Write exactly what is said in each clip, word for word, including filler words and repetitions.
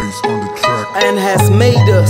Bass on the track. And has made us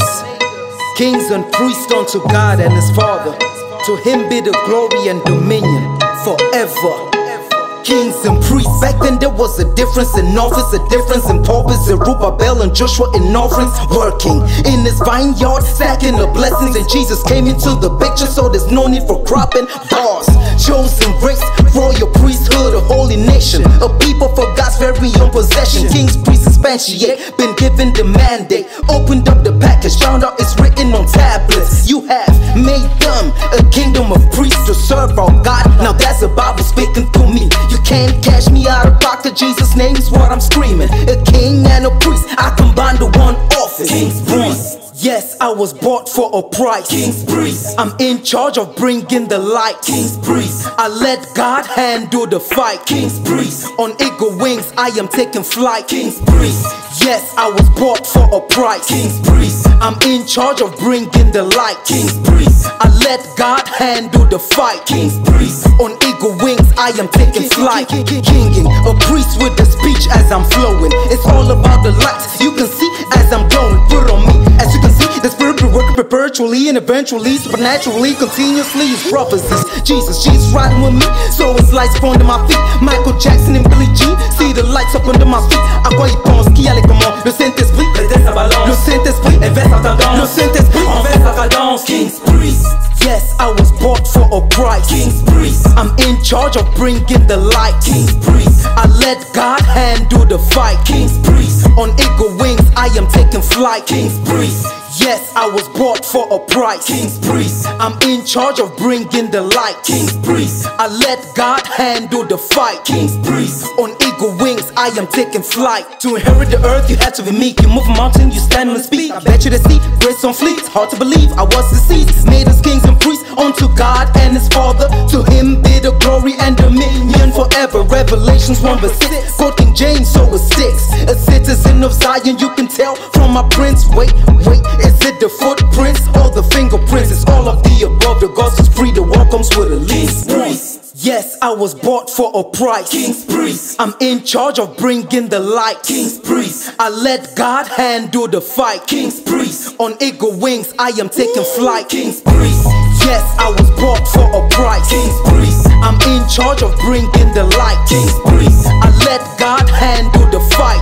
kings and priests unto God and His Father. To Him be the glory and dominion forever. Kings and priests. Back then there was a difference in office, a difference in purpose. Zerubbabel and Joshua in offerings, working in His vineyard, stacking the blessings. And Jesus came into the picture, so there's no need for cropping bars. Chosen race, royal priesthood, a holy nation, a people for God's very own possession. Kings, priests, expatiate, been given the mandate. Opened up the package, found out it's written on tablets. You have made them a kingdom of priests to serve our God. Now that's the Bible speaking through me. You can't cash me out of pocket. Jesus' name is what I'm screaming. A king and a priest, I combine the one office. King's priest. Yes, I was bought for a price. King's priest. I'm in charge of bringing the light. King's priest. I let God handle the fight. King's priest. On eagle wings, I am taking flight. King's priest. Yes, I was bought for a price. King's priest. I'm in charge of bringing the light. King's priest. I let God handle the fight. King's priest. On eagle wings, I am taking flight. Kinging, a priest with the speech as I'm flowing. It's all about the lights you can see as I'm glowing. Put on me, as you can see, the spirit be working perpetually and eventually, supernaturally, continuously. It's prophecies. Jesus, Jesus riding with me, so it's lights under my feet. Michael Jackson and Billie Jean, see the lights up under my feet. À quoi ils pensent, qui allait comment? Le Saint-Esprit, Prêtez sa balance. le Saint-Esprit, Inverse sa le tendance. Saint-Esprit. Renverse sa cadence. King's priest. Yes, I was bought for a price. King's priest. I'm in charge of bringing the light. King's priest. I let God handle the fight. King's priest. On eagle wings, I am taking flight. King's priest. Yes, I was bought for a price. King's priest. I'm in charge of bringing the light. King's priest. I let God handle the fight. King's priest. On eagle wings, I am taking flight. To inherit the earth, you have to be meek. You move a mountain, you stand and speak. I bet you to see grace on fleets. Hard to believe I was deceased. Made us kings and priests unto God and His Father. To Him be the glory and dominion forever. Revelations one verse six. Quote King James, so it's six. A citizen of Zion, you can tell from my prints. Wait, wait, is it the footprints or the fingerprints? It's all of the above. The gospel's free, the walk comes with a lease. Priest. Yes, I was bought for a price. King's priest. I'm in charge of bringing the light. King's priest. I let God handle the fight. King's priest. On eagle wings, I am taking flight. King's priest. Yes, I was bought for a price. King's priest. I'm in charge of bringing the light. King's priest. I let God handle the fight.